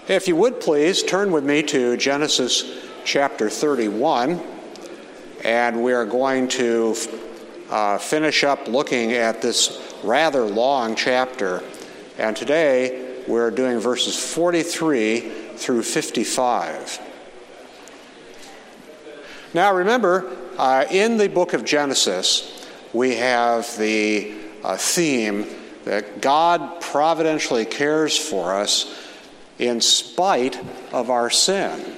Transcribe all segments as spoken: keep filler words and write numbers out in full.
If you would please, turn with me to Genesis chapter thirty-one, and we are going to uh, finish up looking at this rather long chapter. And today we're doing verses forty-three through fifty-five. Now remember, uh, in the book of Genesis, we have the uh, theme that God providentially cares for us in spite of our sin.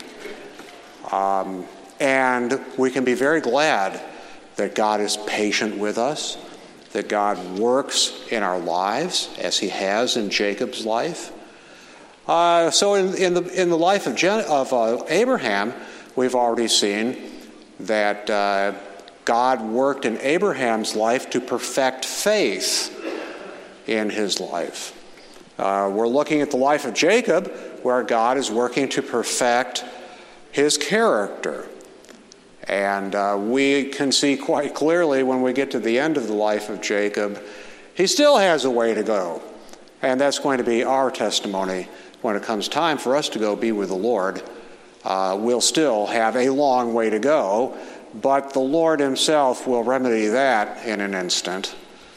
Um, and we can be very glad that God is patient with us, that God works in our lives as he has in Jacob's life. Uh, so in, in, the, in the life of, Gen- of uh, Abraham, we've already seen that uh, God worked in Abraham's life to perfect faith in his life. Uh, we're looking at the life of Jacob, where God is working to perfect his character. And uh, we can see quite clearly when we get to the end of the life of Jacob, he still has a way to go. And that's going to be our testimony when it comes time for us to go be with the Lord. Uh, we'll still have a long way to go, but the Lord himself will remedy that in an instant.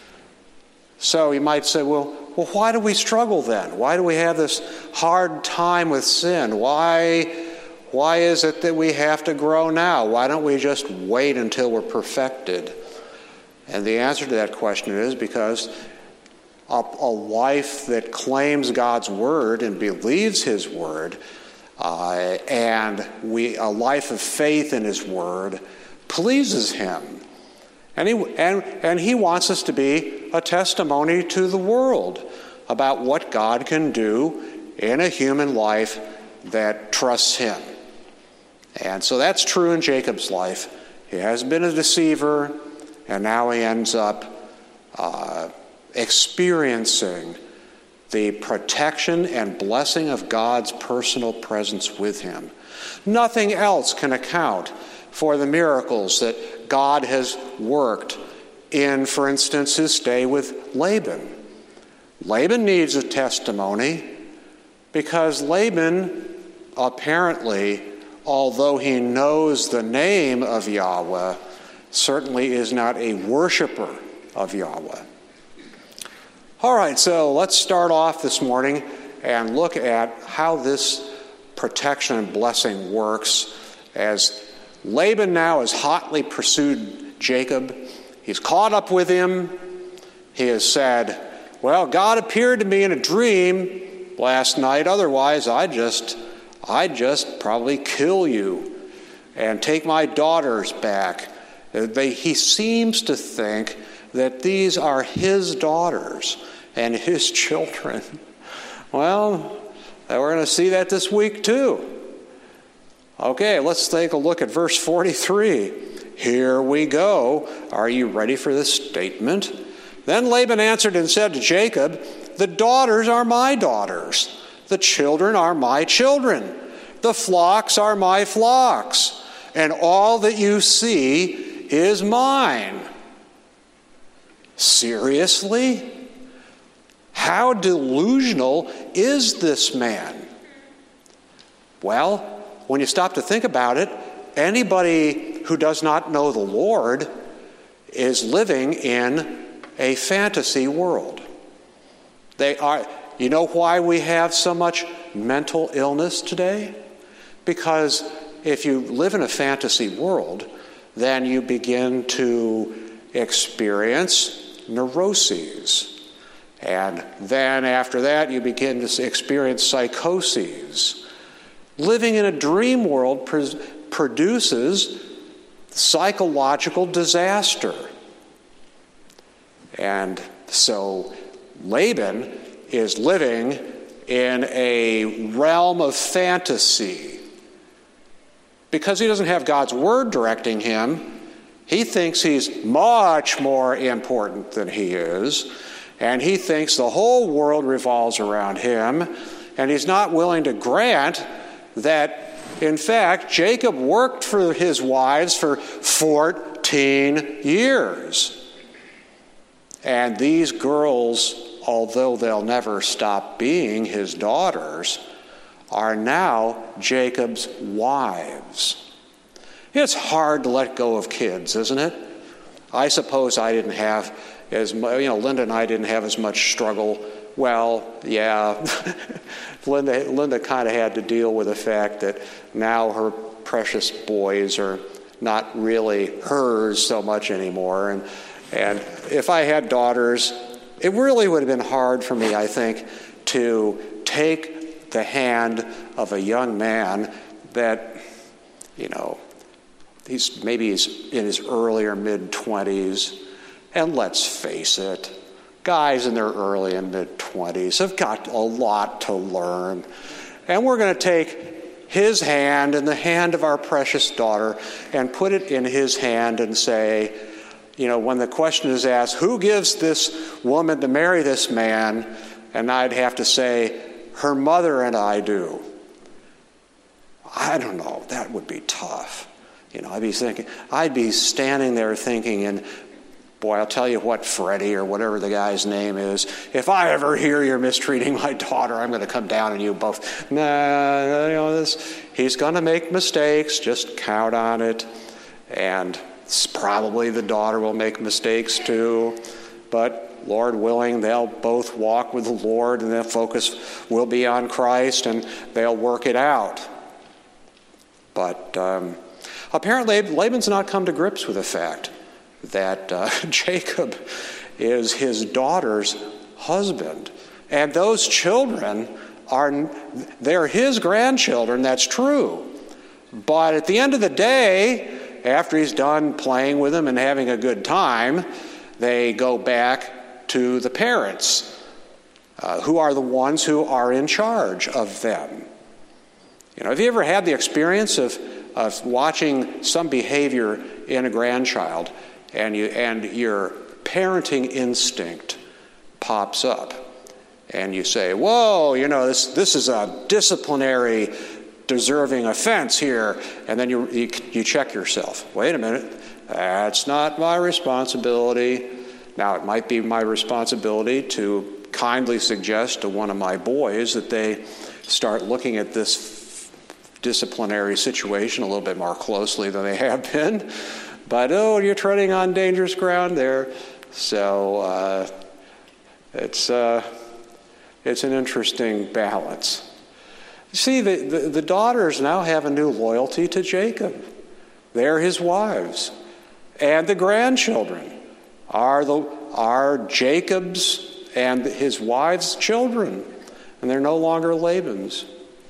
So you might say, well, well, why do we struggle then? Why do we have this hard time with sin? Why, why is it that we have to grow now? Why don't we just wait until we're perfected? And the answer to that question is because a, a life that claims God's word and believes his word, uh, and we a life of faith in his word, pleases him. And he, and, and he wants us to be a testimony to the world about what God can do in a human life that trusts him. And so that's true in Jacob's life. He has been a deceiver, and now he ends up uh, experiencing the protection and blessing of God's personal presence with him. Nothing else can account for the miracles that God has worked in, for instance, his stay with Laban. Laban needs a testimony because Laban apparently, although he knows the name of Yahweh, certainly is not a worshiper of Yahweh. All right, so let's start off this morning and look at how this protection and blessing works as Laban now has hotly pursued Jacob. He's caught up with him. He has said, well, God appeared to me in a dream last night. Otherwise, I'd just, I'd just probably kill you and take my daughters back. They, he seems to think that these are his daughters and his children. Well, we're going to see that this week too. Okay, let's take a look at verse forty-three. Here we go. Are you ready for this statement? Then Laban answered and said to Jacob, the daughters are my daughters. The children are my children. The flocks are my flocks. And all that you see is mine. Seriously? How delusional is this man? Well, when you stop to think about it, anybody who does not know the Lord is living in a fantasy world. They are. You know why we have so much mental illness today? Because if you live in a fantasy world, then you begin to experience neuroses. And then after that, you begin to experience psychoses. Living in a dream world pr- produces psychological disaster. And so Laban is living in a realm of fantasy. Because he doesn't have God's word directing him, he thinks he's much more important than he is. And he thinks the whole world revolves around him. And he's not willing to grant that, in fact, Jacob worked for his wives for fourteen years. And these girls, although they'll never stop being his daughters, are now Jacob's wives. It's hard to let go of kids, isn't it? I suppose I didn't have as much, you know, Linda and I didn't have as much struggle. Well, yeah, Linda, Linda kind of had to deal with the fact that now her precious boys are not really hers so much anymore. And, and if I had daughters, it really would have been hard for me, I think, to take the hand of a young man that, you know, he's maybe he's in his early or mid-twenties, and let's face it, guys in their early and mid-twenties have got a lot to learn. And we're going to take his hand and the hand of our precious daughter and put it in his hand and say, you know, when the question is asked, who gives this woman to marry this man? And I'd have to say, her mother and I do. I don't know, that would be tough. You know, I'd be thinking, I'd be standing there thinking, and boy, I'll tell you what, Freddie, or whatever the guy's name is, if I ever hear you're mistreating my daughter, I'm going to come down on you both. Nah, you know, this, he's going to make mistakes, just count on it. And probably the daughter will make mistakes too. But Lord willing, they'll both walk with the Lord, and their focus will be on Christ, and they'll work it out. But um, apparently, Laban's not come to grips with the fact that uh, Jacob is his daughter's husband. And those children are, they're his grandchildren, that's true. But at the end of the day, after he's done playing with them and having a good time, they go back to the parents, uh, who are the ones who are in charge of them. You know, have you ever had the experience of, of watching some behavior in a grandchild, and you and your parenting instinct pops up, and you say, whoa, you know, this this is a disciplinary deserving offense here, and then you, you you check yourself. Wait a minute, that's not my responsibility. Now, it might be my responsibility to kindly suggest to one of my boys that they start looking at this disciplinary situation a little bit more closely than they have been. But, oh, you're treading on dangerous ground there. So uh, it's uh, it's an interesting balance. See, the, the, the daughters now have a new loyalty to Jacob. They're his wives. And the grandchildren are the are Jacob's and his wife's children. And they're no longer Laban's.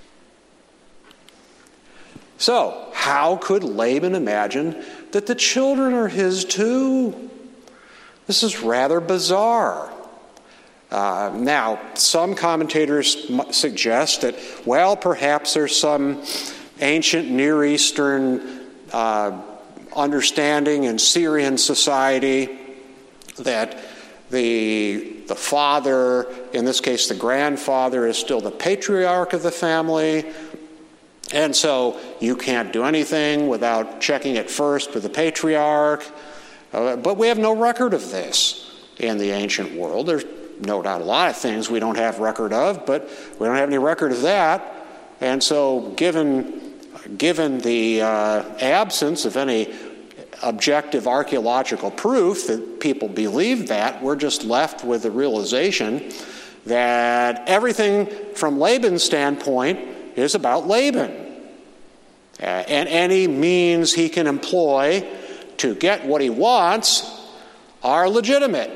So, how could Laban imagine that the children are his too? This is rather bizarre. Uh, now, some commentators suggest that, well, perhaps there's some ancient Near Eastern uh, understanding in Syrian society that the the father, in this case the grandfather, is still the patriarch of the family, and so you can't do anything without checking it first with the patriarch. Uh, but we have no record of this in the ancient world. There's no doubt a lot of things we don't have record of, but we don't have any record of that. And so given, given the uh, absence of any objective archaeological proof that people believe that, we're just left with the realization that everything from Laban's standpoint is about Laban. Uh, and any means he can employ to get what he wants are legitimate.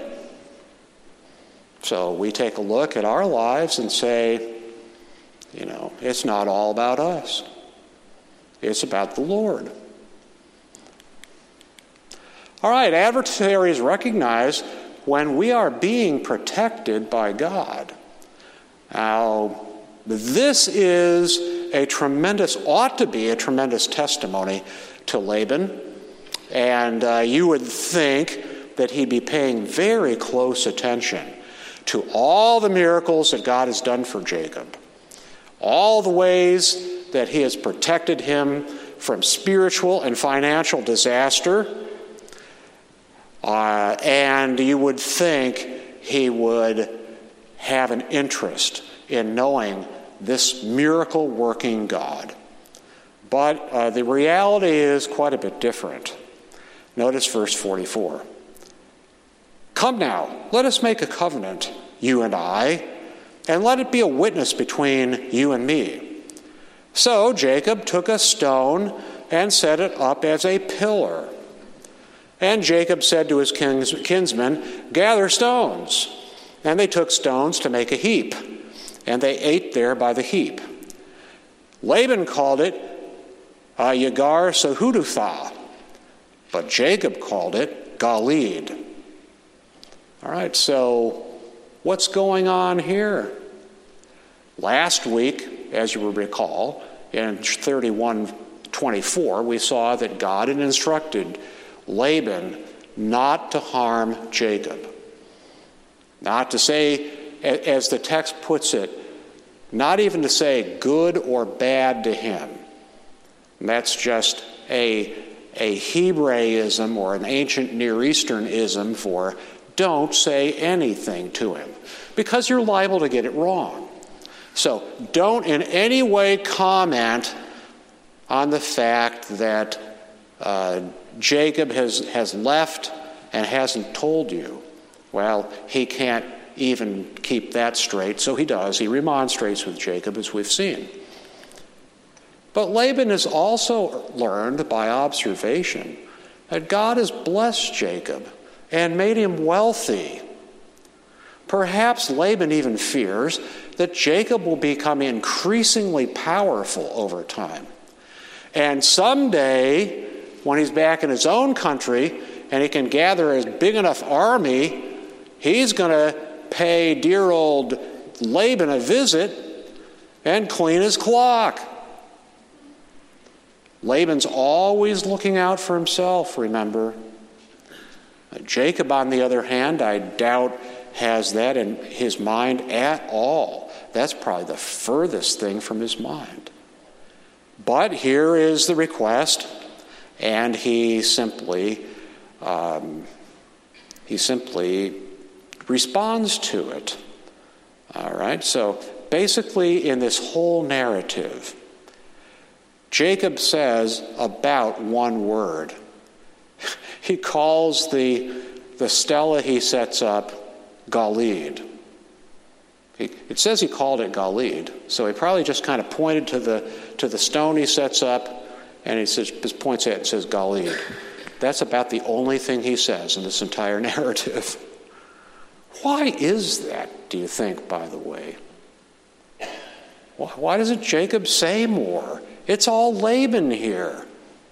So we take a look at our lives and say, you know, it's not all about us. It's about the Lord. All right, adversaries recognize when we are being protected by God. Now, this is a tremendous, ought to be a tremendous testimony to Laban. And uh, you would think that he'd be paying very close attention to all the miracles that God has done for Jacob, all the ways that he has protected him from spiritual and financial disaster. Uh, and you would think he would have an interest in knowing this miracle-working God. But uh, the reality is quite a bit different. Notice verse forty-four. Come now, let us make a covenant, you and I, and let it be a witness between you and me. So Jacob took a stone and set it up as a pillar. And Jacob said to his kins- kinsmen, gather stones. And they took stones to make a heap, and they ate there by the heap. Laban called it uh, Yagar Sahudutha, but Jacob called it Galeed. All right, so what's going on here? Last week, as you will recall, in thirty-one twenty-four, we saw that God had instructed Laban not to harm Jacob. Not to say, as the text puts it, not even to say good or bad to him. And that's just a, a Hebraism or an ancient Near Eastern-ism for don't say anything to him, because you're liable to get it wrong. So don't in any way comment on the fact that uh, Jacob has, has left and hasn't told you. Well, he can't even keep that straight, so he does. He remonstrates with Jacob, as we've seen. But Laban has also learned by observation that God has blessed Jacob and made him wealthy. Perhaps Laban even fears that Jacob will become increasingly powerful over time. And someday, when he's back in his own country and he can gather a big enough army, he's going to pay dear old Laban a visit and clean his clock. Laban's always looking out for himself, remember. Jacob, on the other hand, I doubt has that in his mind at all. That's probably the furthest thing from his mind. But here is the request, and he simply, um, he simply responds to it. All right, so basically in this whole narrative, Jacob says about one word. He calls the, the stela he sets up Galeed. He, it says he called it Galeed, so he probably just kind of pointed to the to the stone he sets up, and he says, just points at it and says Galeed. That's about the only thing he says in this entire narrative. Why is that, do you think, by the way? Why doesn't Jacob say more? It's all Laban here.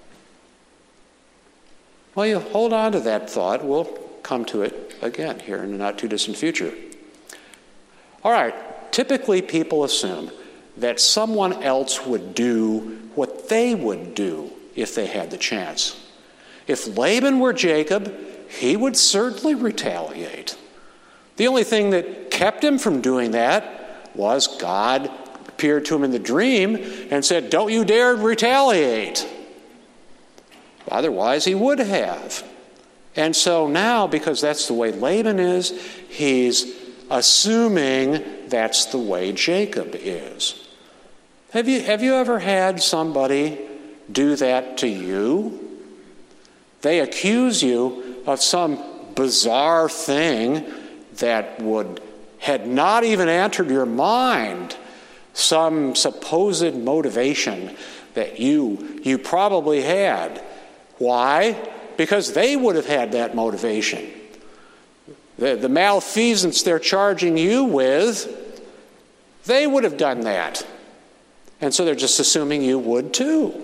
Well, you hold on to that thought. We'll come to it again here in the not-too-distant future. All right, typically people assume that someone else would do what they would do if they had the chance. If Laban were Jacob, he would certainly retaliate. The only thing that kept him from doing that was God appeared to him in the dream and said, "Don't you dare retaliate." Otherwise, he would have. And so now, because that's the way Laban is, he's assuming that's the way Jacob is. Have you, have you ever had somebody do that to you? They accuse you of some bizarre thing that would had not even entered your mind, some supposed motivation that you you probably had. Why? Because they would have had that motivation. The, the malfeasance they're charging you with, they would have done that. And so they're just assuming you would too.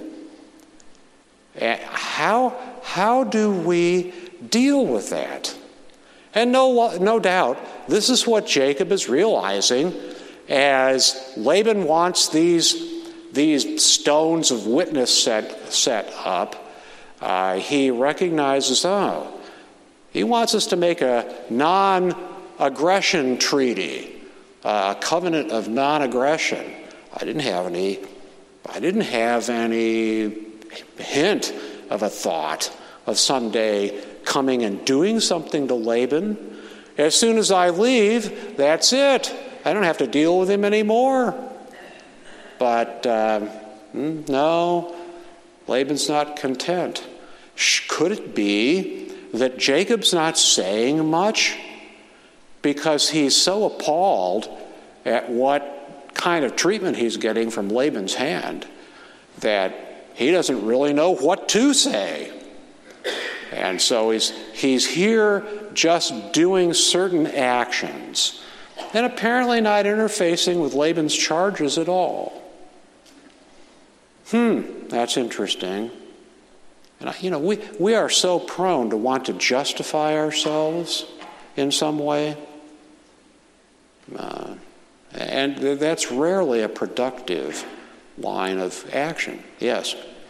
How, how do we deal with that? And no, no doubt, this is what Jacob is realizing as Laban wants these, these stones of witness set, set up. Uh, he recognizes, oh, he wants us to make a non-aggression treaty, a covenant of non-aggression. I didn't have any, I didn't have any hint of a thought of someday coming and doing something to Laban. As soon as I leave, that's it. I don't have to deal with him anymore. But um, no, Laban's not content. Could it be that Jacob's not saying much because he's so appalled at what kind of treatment he's getting from Laban's hand that he doesn't really know what to say? And so he's, he's here just doing certain actions and apparently not interfacing with Laban's charges at all. Hmm, that's interesting. And, you know, we, we are so prone to want to justify ourselves in some way. Uh, and that's rarely a productive line of action. Yes?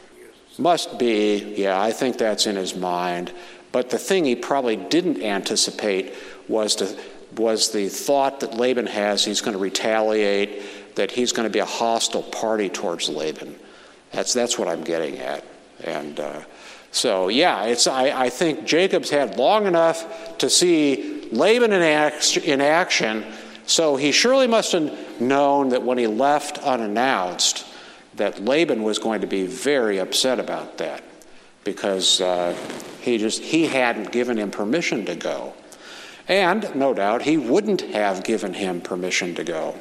Must be, yeah, I think that's in his mind. But the thing he probably didn't anticipate was, to, was the thought that Laban has he's going to retaliate, that he's going to be a hostile party towards Laban. That's, that's what I'm getting at. And uh, so, yeah, it's. I, I think Jacob's had long enough to see Laban in, act, in action, so he surely must have known that when he left unannounced, that Laban was going to be very upset about that, because uh, he just he hadn't given him permission to go. And, no doubt, he wouldn't have given him permission to go.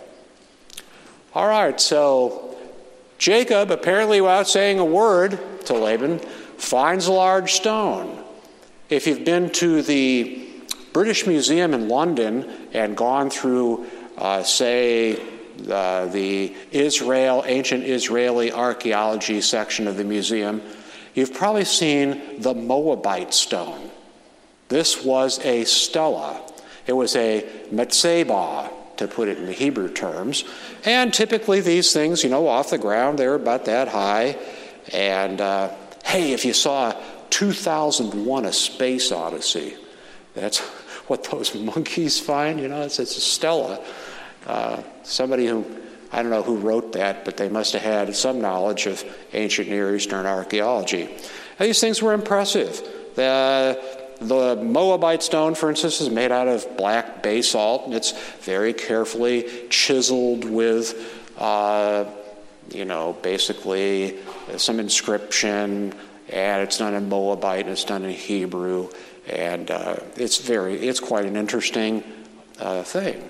All right, so Jacob, apparently without saying a word to Laban, finds a large stone. If you've been to the British Museum in London and gone through, uh, say, uh, the Israel, ancient Israeli archaeology section of the museum, you've probably seen the Moabite stone. This was a stela. It was a metzebah, to put it in the Hebrew terms. And typically these things, you know, off the ground, they're about that high. And, uh, hey, if you saw two thousand one A Space Odyssey, that's what those monkeys find, you know, it's, it's a stela. Uh, somebody who, I don't know who wrote that, but they must have had some knowledge of ancient Near Eastern archaeology. And these things were impressive. The, the Moabite stone, for instance, is made out of black basalt, and it's very carefully chiseled with, uh, you know, basically some inscription, and it's done in Moabite, and it's done in Hebrew, and uh, it's very, it's quite an interesting uh, thing.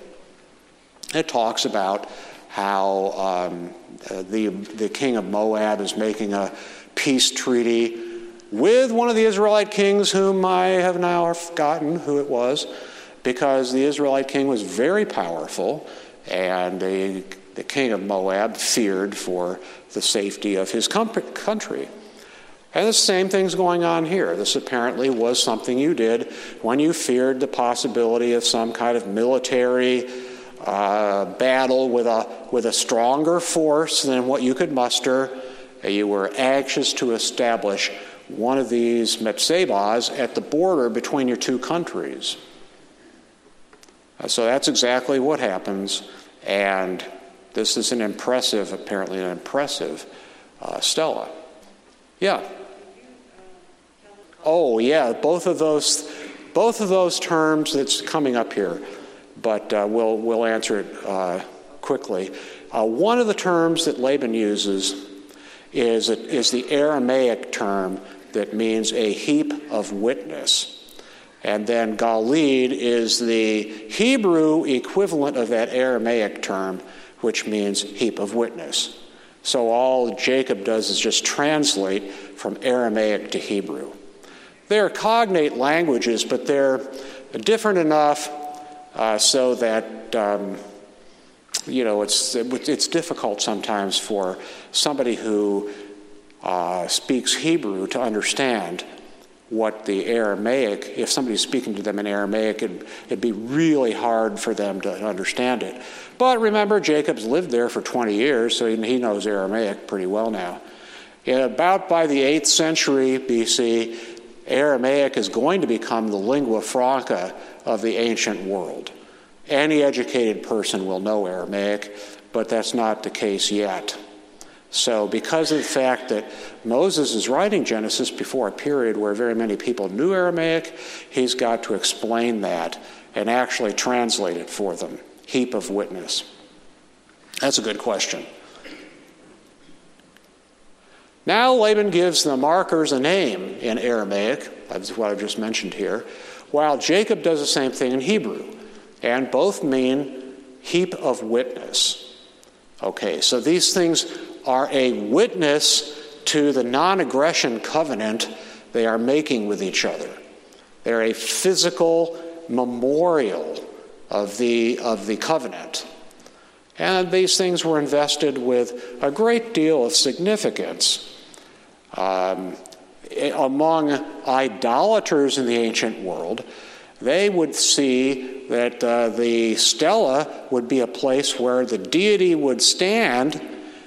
It talks about how um, uh, the the king of Moab is making a peace treaty with one of the Israelite kings, whom I have now forgotten who it was, because the Israelite king was very powerful, and the, the king of Moab feared for the safety of his country. And the same thing's going on here. This apparently was something you did when you feared the possibility of some kind of military uh, battle with a with a stronger force than what you could muster. You were anxious to establish one of these metzebahs at the border between your two countries. Uh, so that's exactly what happens, and this is an impressive, apparently an impressive uh, stela. Yeah. Oh, yeah, both of those, both of those terms that's coming up here, but uh, we'll we'll answer it uh, quickly. Uh, one of the terms that Laban uses is is the Aramaic term that means a heap of witness, and then Galid is the Hebrew equivalent of that Aramaic term, which means heap of witness. So all Jacob does is just translate from Aramaic to Hebrew. They're cognate languages, but they're different enough uh, so that, um, you know, it's it's difficult sometimes for somebody who uh, speaks Hebrew to understand what the Aramaic, if somebody's speaking to them in Aramaic, it'd, it'd be really hard for them to understand it. But remember, Jacob's lived there for twenty years, so he knows Aramaic pretty well now. In about by the eighth century B C, Aramaic is going to become the lingua franca of the ancient world. Any educated person will know Aramaic, but that's not the case yet. So because of the fact that Moses is writing Genesis before a period where very many people knew Aramaic, he's got to explain that and actually translate it for them. Heap of witness. That's a good question. Now Laban gives the markers a name in Aramaic, that's what I've just mentioned here, while Jacob does the same thing in Hebrew, and both mean heap of witness. Okay, so these things are a witness to the non-aggression covenant they are making with each other. They're a physical memorial of the, of the covenant. And these things were invested with a great deal of significance. Um, among idolaters in the ancient world, they would see that uh, the stela would be a place where the deity would stand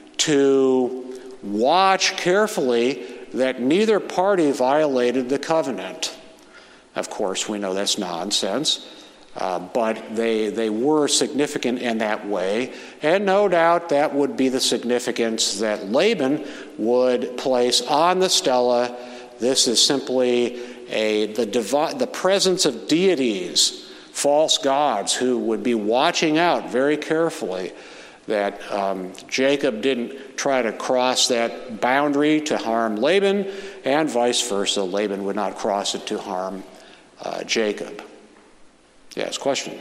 to watch carefully that neither party violated the covenant. Of course, we know that's nonsense. Uh, but they they were significant in that way, and no doubt that would be the significance that Laban would place on the stela. This is simply a the divi- the presence of deities, false gods, who would be watching out very carefully that um, Jacob didn't try to cross that boundary to harm Laban, and vice versa. Laban would not cross it to harm uh, Jacob. Yes, question?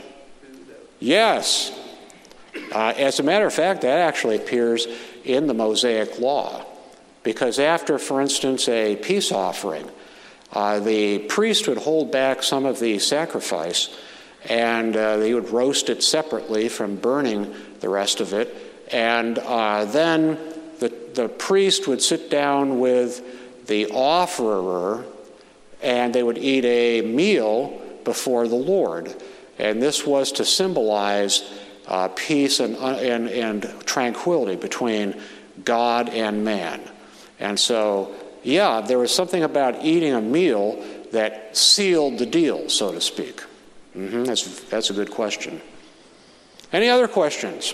Yes. Uh, as a matter of fact, that actually appears in the Mosaic Law. Because after, for instance, a peace offering, uh, the priest would hold back some of the sacrifice, and uh, they would roast it separately from burning the rest of it. And uh, then the, the priest would sit down with the offerer, and they would eat a meal before the Lord. And this was to symbolize uh, peace and, uh, and, and tranquility between God and man. And so, yeah, there was something about eating a meal that sealed the deal, so to speak. Mm-hmm, that's, that's a good question. Any other questions?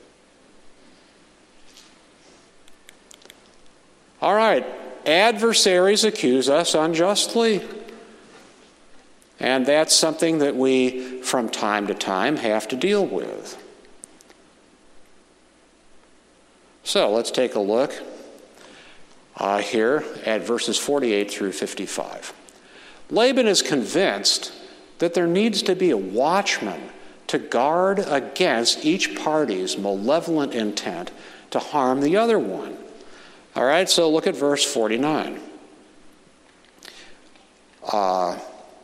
All right. Adversaries accuse us unjustly. And that's something that we, from time to time, have to deal with. So let's take a look uh, here at verses forty-eight through fifty-five. Laban is convinced that there needs to be a watchman to guard against each party's malevolent intent to harm the other one. All right, so look at verse forty-nine. Uh,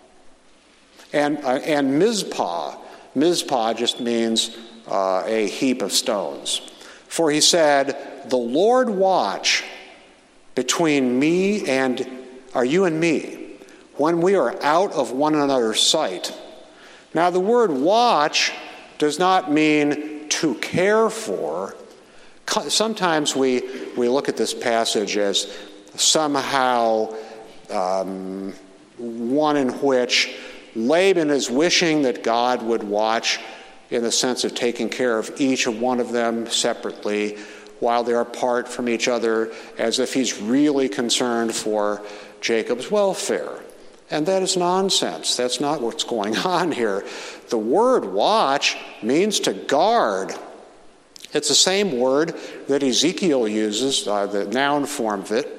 and, uh, and Mizpah, Mizpah just means uh, a heap of stones. For he said, the Lord watch between me and, are you and me, when we are out of one another's sight. Now the word watch does not mean to care for. Sometimes we, we look at this passage as somehow um, one in which Laban is wishing that God would watch in the sense of taking care of each one of them separately while they're apart from each other, as if he's really concerned for Jacob's welfare. And that is nonsense. That's not what's going on here. The word watch means to guard. It's the same word that Ezekiel uses, uh, the noun form of it,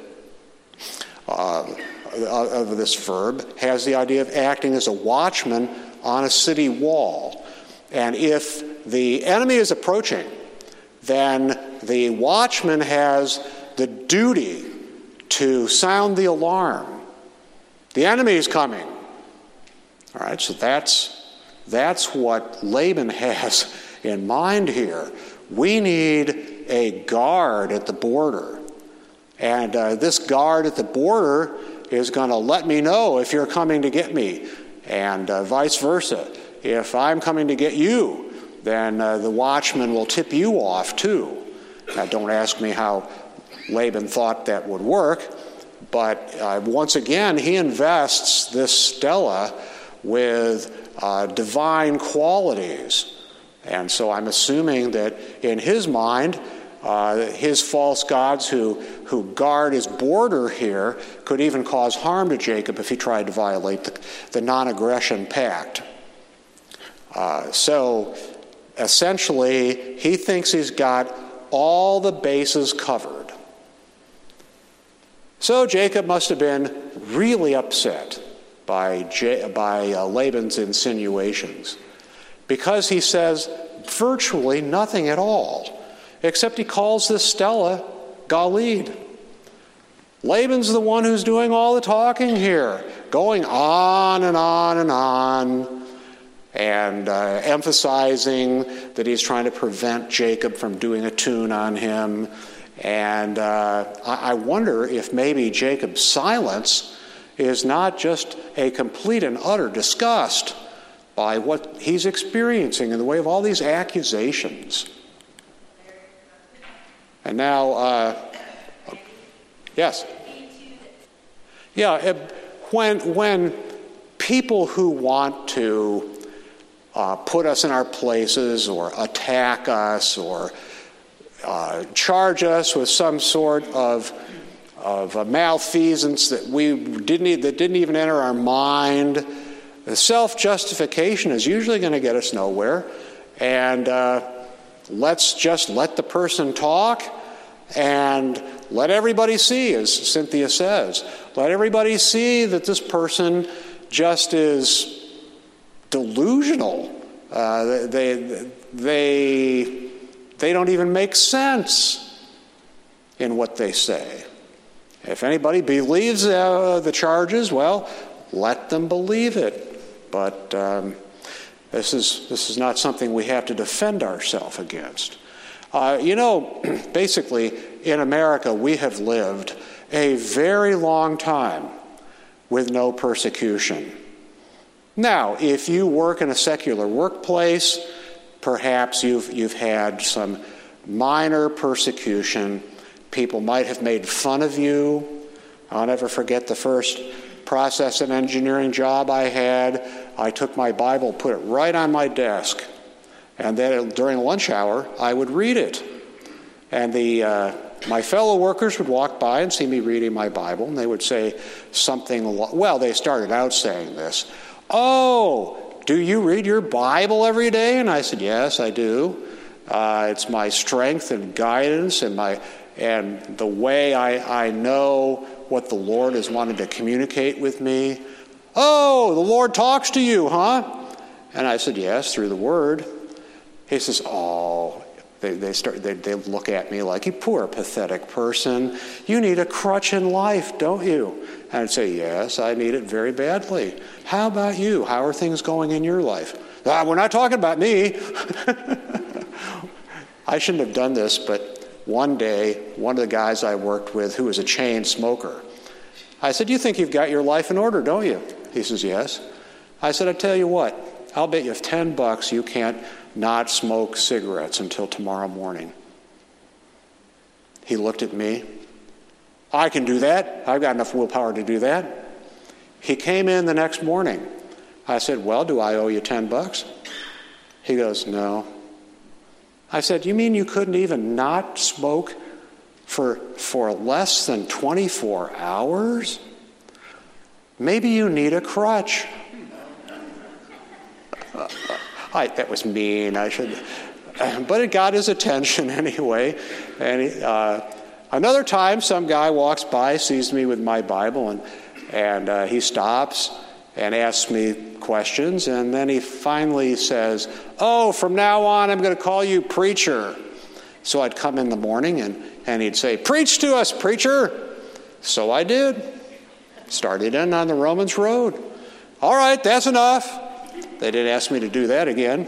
uh, of this verb, has the idea of acting as a watchman on a city wall. And if the enemy is approaching, then the watchman has the duty to sound the alarm. The enemy is coming. All right, so that's, that's what Laban has in mind here. We need a guard at the border. And uh, this guard at the border is going to let me know if you're coming to get me, and uh, vice versa. If I'm coming to get you, then uh, the watchman will tip you off too. Now, don't ask me how Laban thought that would work, but uh, once again, he invests this stela with uh, divine qualities. And so I'm assuming that in his mind, uh, his false gods who, who guard his border here could even cause harm to Jacob if he tried to violate the, the non-aggression pact. Uh, so essentially, he thinks he's got all the bases covered. So Jacob must have been really upset by, J- by uh, Laban's insinuations, because he says virtually nothing at all, except he calls this Stella Galeed. Laban's the one who's doing all the talking here, going on and on and on, and uh, emphasizing that he's trying to prevent Jacob from doing a tune on him. And uh, I wonder if maybe Jacob's silence is not just a complete and utter disgust by what he's experiencing in the way of all these accusations. And now, uh, yes? Yeah, when, when people who want to uh, put us in our places or attack us or Uh, charge us with some sort of of a malfeasance that we didn't that didn't even enter our mind. The self-justification is usually going to get us nowhere, and uh, let's just let the person talk and let everybody see, as Cynthia says, let everybody see that this person just is delusional. Uh, they they. They don't even make sense in what they say. If anybody believes uh, the charges, well, let them believe it. But um, this is this is not something we have to defend ourselves against. Uh, you know, basically, in America, we have lived a very long time with no persecution. Now, if you work in a secular workplace, perhaps you've you've had some minor persecution. People might have made fun of you. I'll never forget the first process and engineering job I had. I took my Bible, put it right on my desk, and then during lunch hour, I would read it. And the uh, my fellow workers would walk by and see me reading my Bible, and they would say something, well, they started out saying this, "Oh, do you read your Bible every day?" And I said, "Yes, I do. Uh, it's my strength and guidance and my and the way I, I know what the Lord has wanted to communicate with me." "Oh, the Lord talks to you, huh?" And I said, "Yes, through the Word." He says, "Oh," they they start they, they look at me like, "You poor pathetic person. You need a crutch in life, don't you?" And I'd say, "Yes, I need it very badly. How about you? How are things going in your life?" "Ah, we're not talking about me." I shouldn't have done this, but one day, one of the guys I worked with, who was a chain smoker, I said, "You think you've got your life in order, don't you?" He says, "Yes." I said, "I tell you what, I'll bet you ten bucks you can't not smoke cigarettes until tomorrow morning." He looked at me. "I can do that. I've got enough willpower to do that." He came in the next morning. I said, "Well, do I owe you ten bucks?" He goes, "No." I said, "You mean you couldn't even not smoke for for less than twenty-four hours? Maybe you need a crutch." Uh, I, that was mean. I should, but it got his attention anyway. And he, uh, another time, some guy walks by, sees me with my Bible, and and uh, he stops and asks me questions, and then he finally says, "Oh, from now on, I'm going to call you preacher." So I'd come in the morning, and, and he'd say, "Preach to us, preacher." So I did. Started in on the Romans Road. All right, that's enough. They didn't ask me to do that again.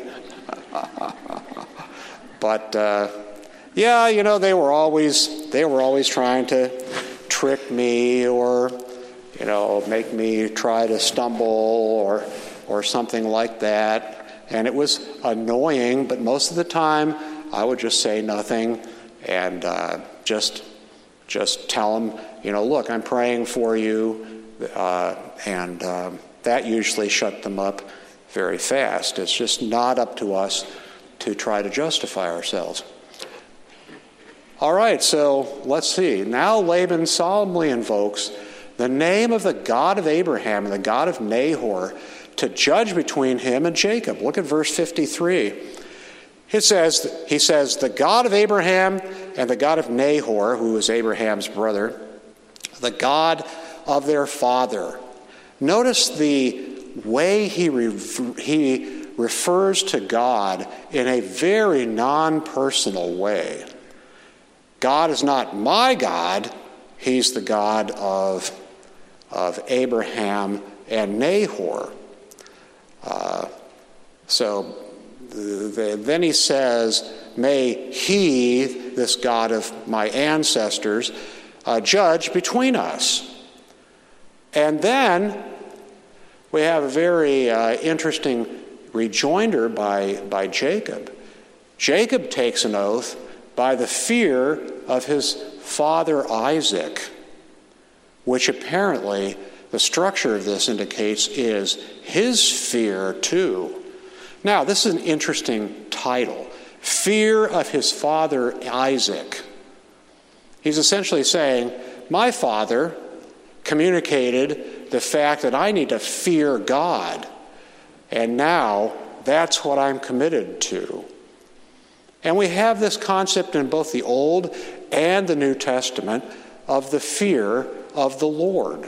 But uh, yeah, you know, they were always they were always trying to trick me, or you know, make me try to stumble, or or something like that. And it was annoying, but most of the time I would just say nothing and uh, just just tell them, you know, "Look, I'm praying for you," uh, and uh, that usually shut them up very fast. It's just not up to us to try to justify ourselves. All right, so let's see. Now Laban solemnly invokes the name of the God of Abraham and the God of Nahor to judge between him and Jacob. Look at verse fifty-three. It says, he says, "The God of Abraham and the God of Nahor," who was Abraham's brother, the God of their father. Notice the way he, re- he refers to God in a very non-personal way. God is not my God. He's the God of, of Abraham and Nahor. Uh, so the, then he says, may he, this God of my ancestors, uh, judge between us. And then we have a very uh, interesting rejoinder by, by Jacob. Jacob takes an oath by the fear of his father Isaac, which apparently the structure of this indicates is his fear too. Now, this is an interesting title. Fear of his father Isaac. He's essentially saying, my father communicated the fact that I need to fear God, and now that's what I'm committed to. And we have this concept in both the Old and the New Testament of the fear of the Lord.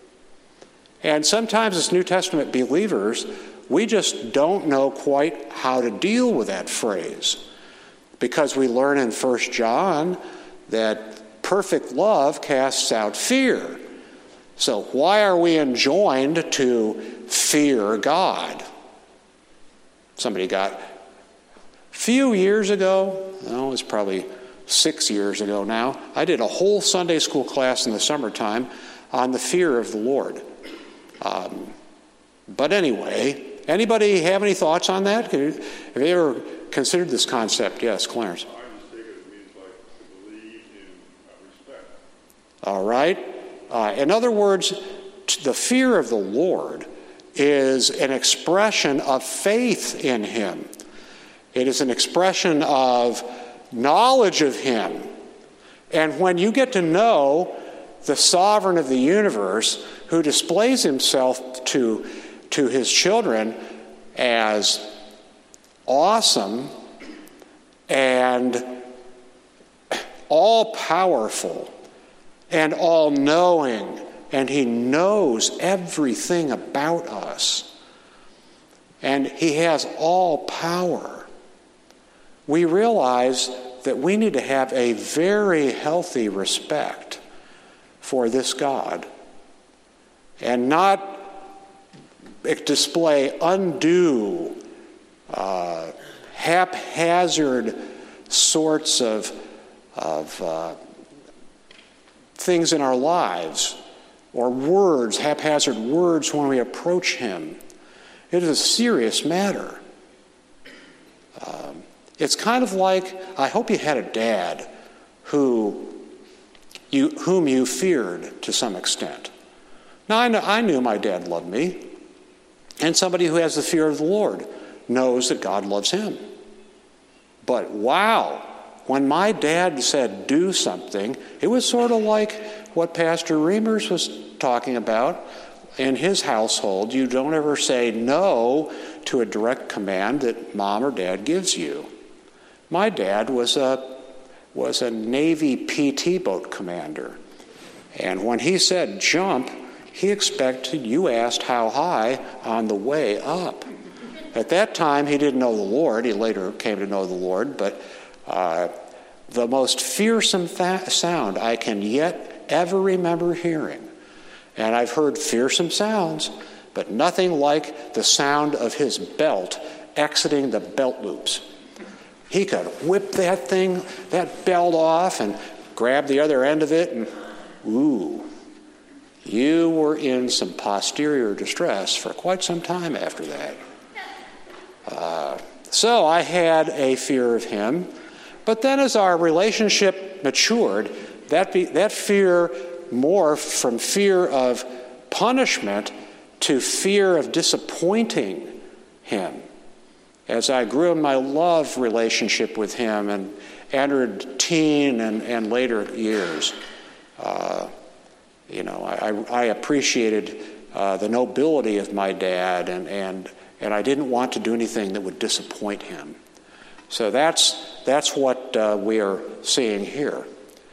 And sometimes as New Testament believers, we just don't know quite how to deal with that phrase, because we learn in First John that perfect love casts out fear. So why are we enjoined to fear God? Somebody got, a few years ago, no, it was probably six years ago now, I did a whole Sunday school class in the summertime on the fear of the Lord. Um, but anyway, anybody have any thoughts on that? Have you ever considered this concept? Yes, Clarence. I just take it means like to believe in respect. All right. Uh, in other words, the fear of the Lord is an expression of faith in him. It is an expression of knowledge of him. And when you get to know the sovereign of the universe, who displays himself to, to his children as awesome and all-powerful and all-knowing, and he knows everything about us, and he has all power, we realize that we need to have a very healthy respect for this God and not display undue, uh, haphazard sorts of, of uh, things in our lives, or words, haphazard words when we approach him. It is a serious matter. Um, it's kind of like, I hope you had a dad who you, whom you feared to some extent. Now, I, know, I knew my dad loved me, and somebody who has the fear of the Lord knows that God loves him. But wow, when my dad said do something, it was sort of like what Pastor Reimers was talking about in his household. You don't ever say no to a direct command that mom or dad gives you. My dad was a was a Navy P T boat commander. And when he said jump, he expected you asked how high on the way up. At that time, he didn't know the Lord. He later came to know the Lord. But uh, the most fearsome th- sound I can yet ever remember hearing, and I've heard fearsome sounds, but nothing like the sound of his belt exiting the belt loops. He could whip that thing, that belt off, and grab the other end of it, and ooh, you were in some posterior distress for quite some time after that. Uh, so I had a fear of him, but then as our relationship matured, that be, that fear morphed from fear of punishment to fear of disappointing him. As I grew in my love relationship with him and entered teen and, and later years, uh, you know, I, I appreciated uh, the nobility of my dad, and, and and I didn't want to do anything that would disappoint him. So that's that's what uh, we are seeing here.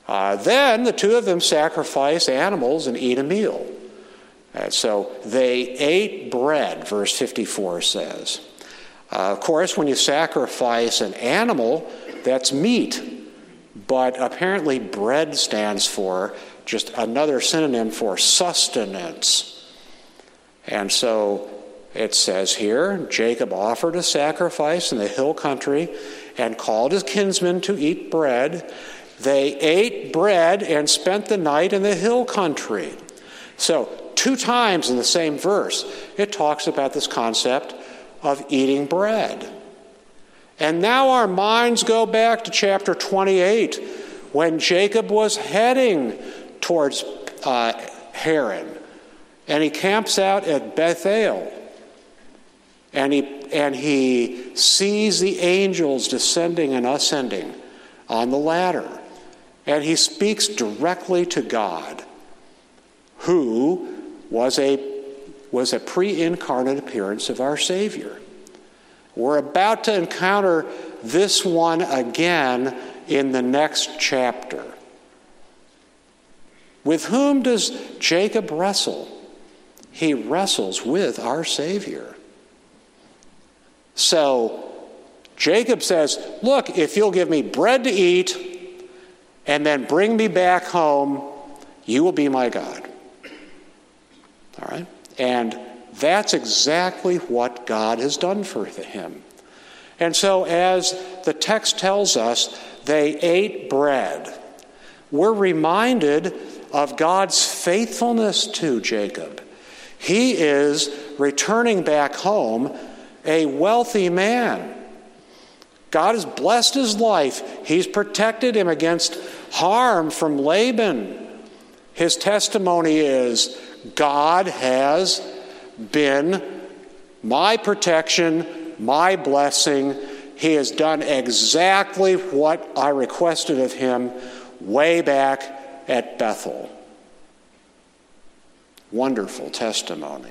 Uh, then the two of them sacrifice animals and eat a meal. And so they ate bread, verse fifty-four says. Uh, of course, when you sacrifice an animal, that's meat. But apparently bread stands for just another synonym for sustenance. And so it says here, Jacob offered a sacrifice in the hill country and called his kinsmen to eat bread. They ate bread and spent the night in the hill country. So two times in the same verse, it talks about this concept of eating bread. And now our minds go back to chapter twenty-eight, when Jacob was heading towards uh, Haran, and he camps out at Bethel, and he and he sees the angels descending and ascending on the ladder, and he speaks directly to God, who was a was a pre-incarnate appearance of our Savior. We're about to encounter this one again in the next chapter. With whom does Jacob wrestle? He wrestles with our Savior. So Jacob says, look, if you'll give me bread to eat and then bring me back home, you will be my God. All right? And that's exactly what God has done for him. And so as the text tells us, they ate bread. We're reminded of God's faithfulness to Jacob. He is returning back home a wealthy man. God has blessed his life. He's protected him against harm from Laban. His testimony is, God has been my protection, my blessing. He has done exactly what I requested of him way back at Bethel. Wonderful testimony.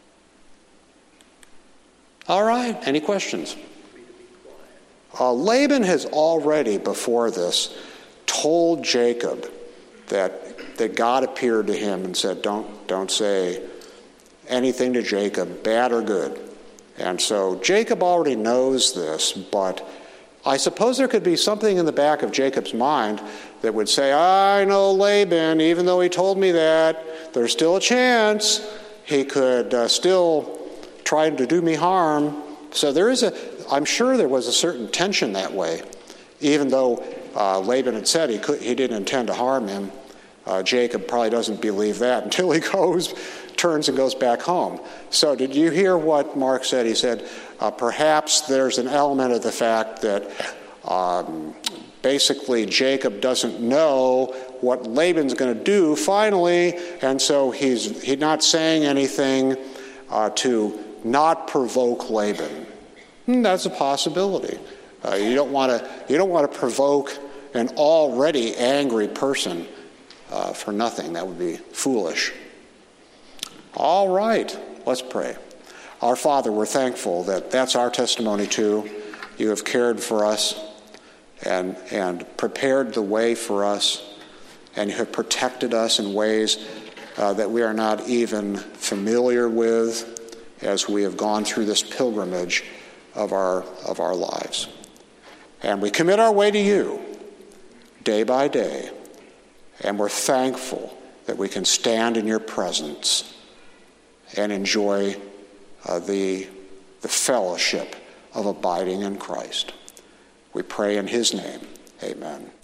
All right, any questions? Uh, Laban has already, before this, told Jacob that, that God appeared to him and said, don't, don't say anything to Jacob, bad or good. And so Jacob already knows this, but I suppose there could be something in the back of Jacob's mind that would say, I know Laban, even though he told me that, there's still a chance he could uh, still try to do me harm. So there is a, I'm sure there was a certain tension that way, even though uh, Laban had said he could, he didn't intend to harm him. Uh, Jacob probably doesn't believe that until he goes, turns and goes back home. So did you hear what Mark said? He said, uh, perhaps there's an element of the fact that um, basically Jacob doesn't know what Laban's going to do finally, and so he's he's not saying anything uh, to not provoke Laban. Hmm, that's a possibility. Uh, you don't want to you don't want to provoke an already angry person uh, for nothing. That would be foolish. All right, let's pray. Our Father, we're thankful that that's our testimony too. You have cared for us and, and prepared the way for us, and you have protected us in ways uh, that we are not even familiar with as we have gone through this pilgrimage of our, of our lives. And we commit our way to you day by day, and we're thankful that we can stand in your presence and enjoy uh, the, the fellowship of abiding in Christ. We pray in his name. Amen.